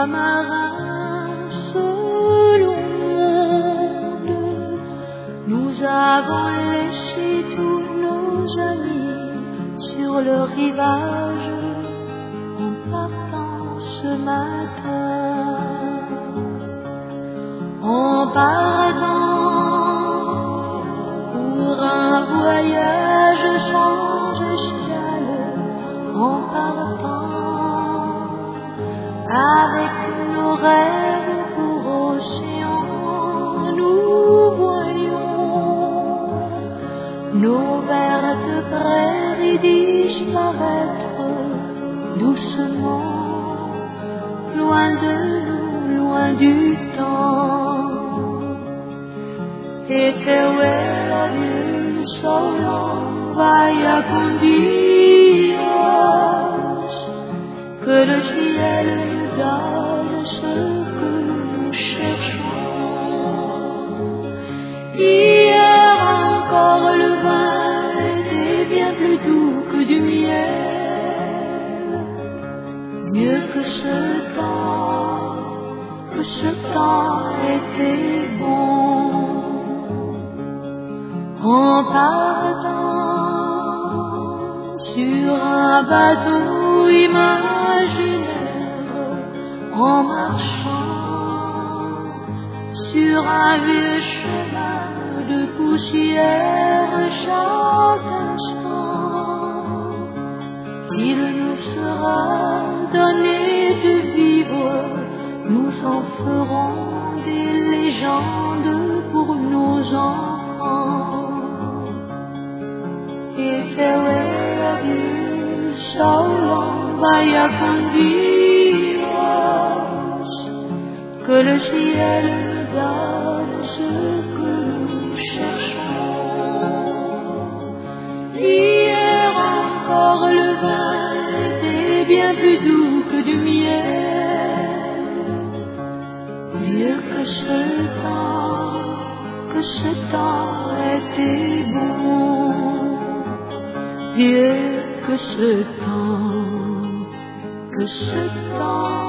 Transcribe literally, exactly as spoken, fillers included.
marin seul au monde, nous avons laissé tous nos amis sur le rivage en partant ce matin. En partant pour un voyage sans escale, en partant avec nos rêves pour océan, nous voyons nos vertes prairies disparaître doucement, loin de nous, loin du temps. Et farewell, adieu, so long, vaya con Dios, que le ciel nous donne ce que nous cherchons. Hier encore le vin était bien plus doux que du miel, mieux que ce temps, que ce temps était bon. En partant sur un bateau imaginaire, en marchant sur un vieux chemin de poussière, chaque instant il nous sera donné de vivre, nous en ferons des légendes pour nos enfants. Et farewell, adieu, so long, vaya con Dios, que le ciel nous donne ce que nous cherchons. Hier encore le vin était bien plus doux que du miel, mieux que ce temps, que ce temps était bon. Dieu, que ce temps, que ce temps